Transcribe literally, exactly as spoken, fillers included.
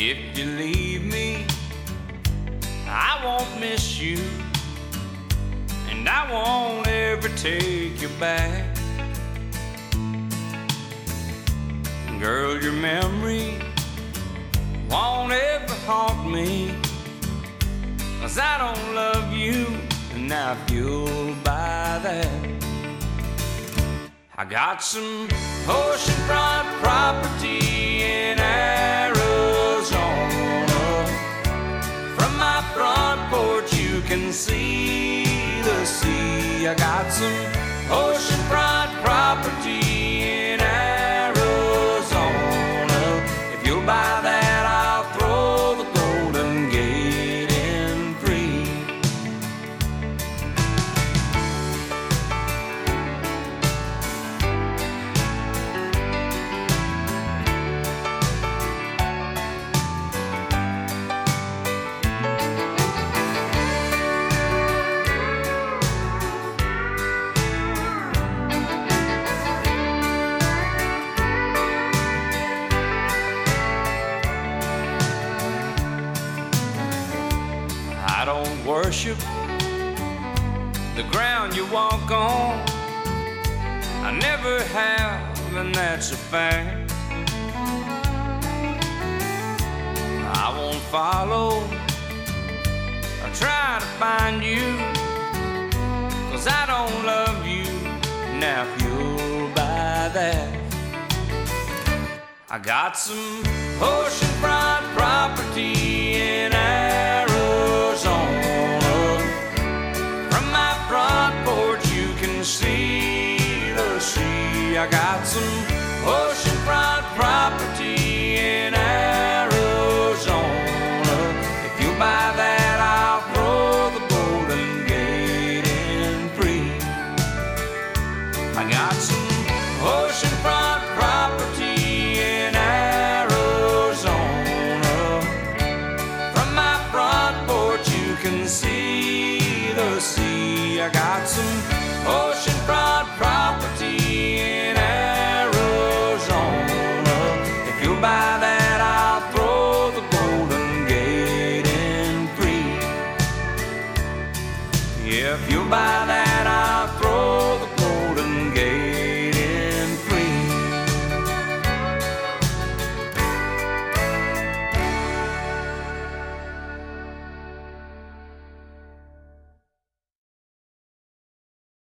If you leave me, I won't miss you, and I won't ever take you back. Girl, your memory won't ever haunt me, 'cause I don't love you, and I feel by that. I got some oceanfront property in Arizona. From my front porch you can see the sea. I got some oceanfront property in Arizona. If you'll buy that, I'll throw the Golden Gate in free. I don't worship the ground you walk on. I never have, and that's a fact. I won't follow or try to find you, 'cause I don't love you. Now if you'll buy that, I got some ocean